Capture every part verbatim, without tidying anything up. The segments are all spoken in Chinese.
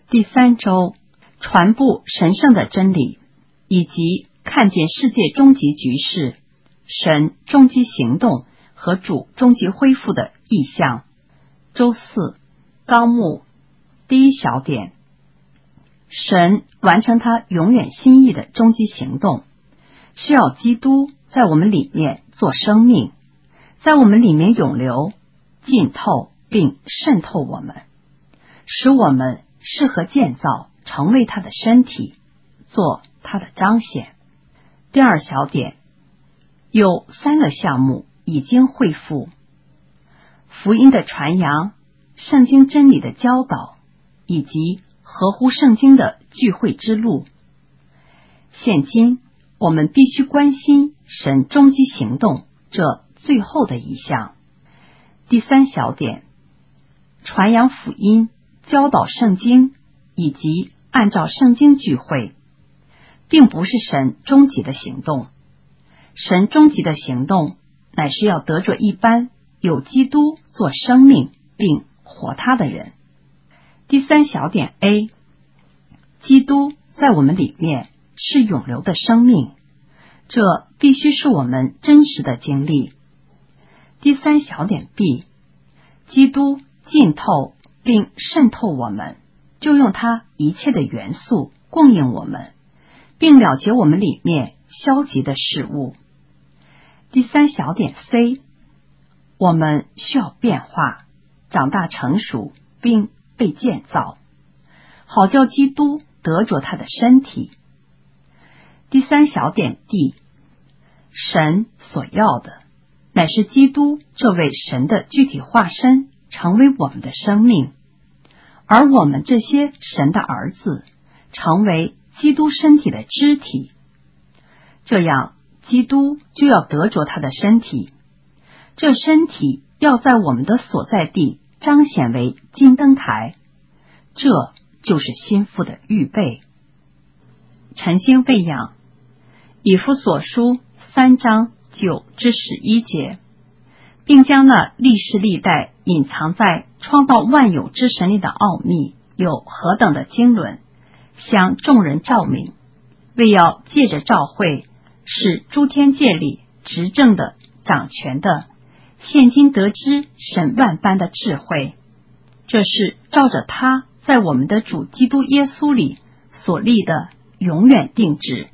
第三周，传播神圣的真理，以及看见世界终极局势、神终极行动和主终极恢复的意象。周四，纲目第一小点，神完成他永远心意的终极行动，是要基督在我们里面做生命，在我们里面涌流、浸透并渗透我们，使我们适合建造成为他的身体，做他的彰显。第二小点，有三个项目已经恢复：福音的传扬、圣经真理的教导，以及合乎圣经的聚会之路。现今我们必须关心神终极行动这最后的一项。第三小点，传扬福音、教导圣经以及按照圣经聚会，并不是神终极的行动。神终极的行动乃是要得着一般有基督做生命并活他的人。第三小点 A， 基督在我们里面是永流的生命，这必须是我们真实的经历。第三小点 B， 基督浸透并渗透我们，就用他一切的元素供应我们，并了结我们里面消极的事物。第三小点 C， 我们需要变化、长大成熟并被建造，好叫基督得着他的身体。第三小点 D， 神所要的乃是基督这位神的具体化身成为我们的生命，而我们这些神的儿子成为基督身体的肢体，这样基督就要得着他的身体，这身体要在我们的所在地彰显为金灯台，这就是心腹的预备。晨星喂养，以弗所书三章九至十一节，并将那历世历代隐藏在创造万有之神里的奥秘有何等的经纶，向众人照明，为要借着召会，使诸天界里执政的、掌权的，现今得知神万般的智慧，这是照着他在我们的主基督耶稣里所立的永远定旨。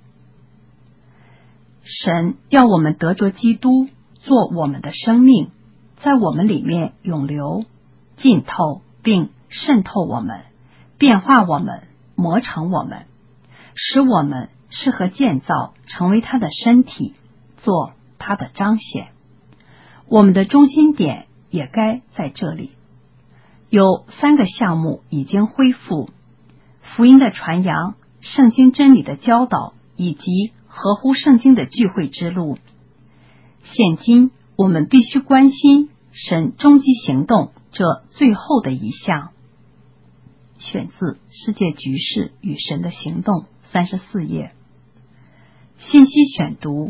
神要我们得着基督做我们的生命，在我们里面涌流、浸透并渗透我们，变化我们，磨成我们，使我们适合建造成为他的身体，做他的彰显。我们的中心点也该在这里。有三个项目已经恢复：福音的传扬、圣经真理的教导以及合乎圣经的聚会之路。现今我们必须关心神终极行动这最后的一项。选自《世界局势与神的行动》三十四页。信息选读：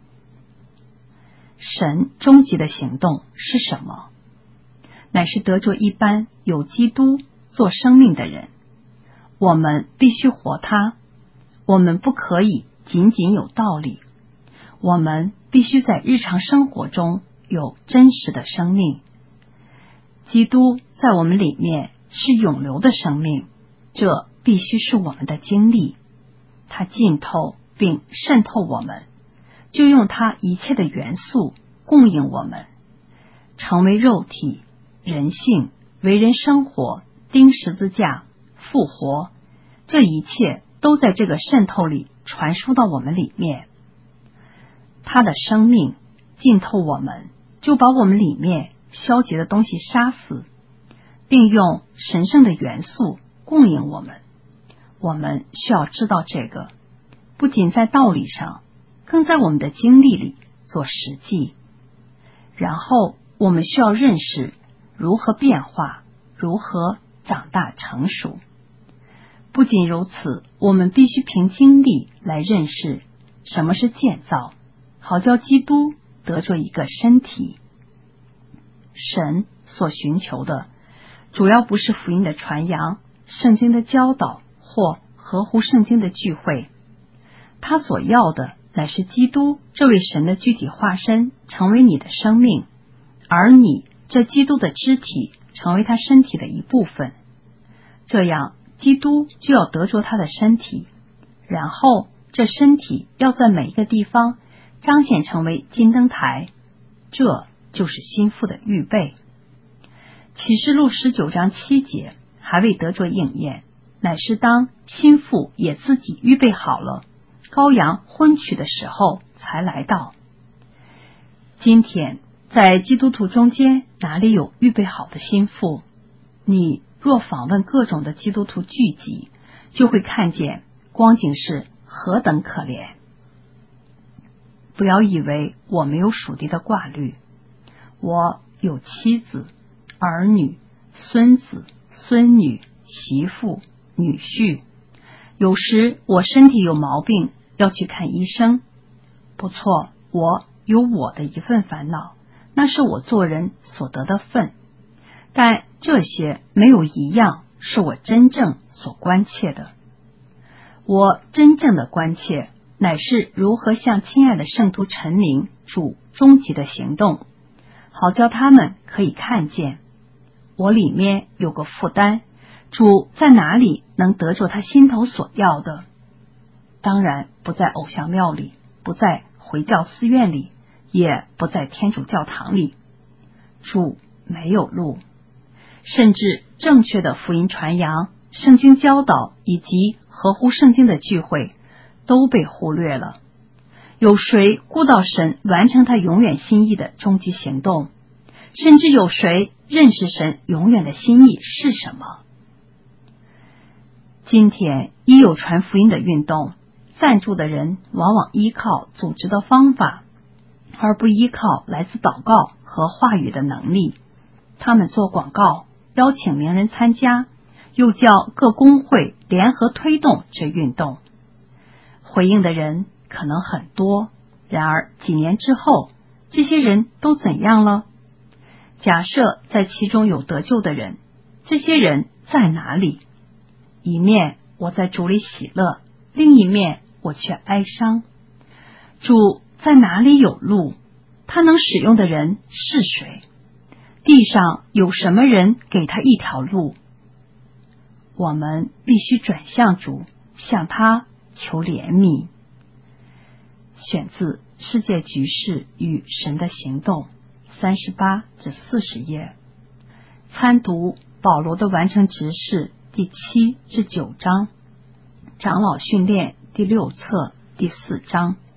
神终极的行动是什么？乃是得着一般有基督做生命的人，我们必须活他，我们不可以仅仅有道理，我们必须在日常生活中有真实的生命。基督在我们里面是永流的生命，这必须是我们的经历。他浸透并渗透我们，就用他一切的元素供应我们，成为肉体、人性、为人生活、钉十字架、复活，这一切都在这个渗透里传输到我们里面。他的生命浸透我们，就把我们里面消极的东西杀死，并用神圣的元素供应我们。我们需要知道这个，不仅在道理上，更在我们的经历里做实际。然后我们需要认识如何变化，如何长大成熟。不仅如此，我们必须凭经历来认识什么是建造，好叫基督得着一个身体。神所寻求的主要不是福音的传扬、 圣经的教导或合乎圣经的聚会。他所要的乃是基督这位神的具体化身成为你的生命，而你这基督的肢体成为他身体的一部分。这样基督就要得着他的身体，然后这身体要在每一个地方彰显成为金灯台，这就是心腹的预备。启示录十九章七节还未得着应验，乃是当心腹也自己预备好了，羔羊婚娶的时候才来到。今天在基督徒中间哪里有预备好的心腹？你若访问各种的基督徒聚集，就会看见光景是何等可怜。不要以为我没有属地的挂虑，我有妻子、儿女、孙子、孙女、媳妇、女婿。有时我身体有毛病要去看医生，不错，我有我的一份烦恼，那是我做人所得的份，但这些没有一样是我真正所关切的。我真正的关切乃是如何向亲爱的圣徒陈明主终极的行动，好叫他们可以看见我里面有个负担，主在哪里能得着他心头所要的。当然不在偶像庙里，不在回教寺院里，也不在天主教堂里。主没有路，甚至正确的福音传扬、圣经教导以及合乎圣经的聚会都被忽略了。有谁顾到神完成他永远心意的终极行动？甚至有谁认识神永远的心意是什么？今天一有传福音的运动，赞助的人往往依靠组织的方法，而不依靠来自祷告和话语的能力。他们做广告，邀请名人参加，又叫各工会联合推动这运动。回应的人可能很多，然而几年之后，这些人都怎样了？假设在其中有得救的人，这些人在哪里？一面我在主里喜乐，另一面我却哀伤。主在哪里有路？他能使用的人是谁？地上有什么人给他一条路？我们必须转向主，向他求怜悯。选自《世界局势与神的行动》三十八至四十页，参读保罗的完成执事第七至九章，长老训练第六册第四章。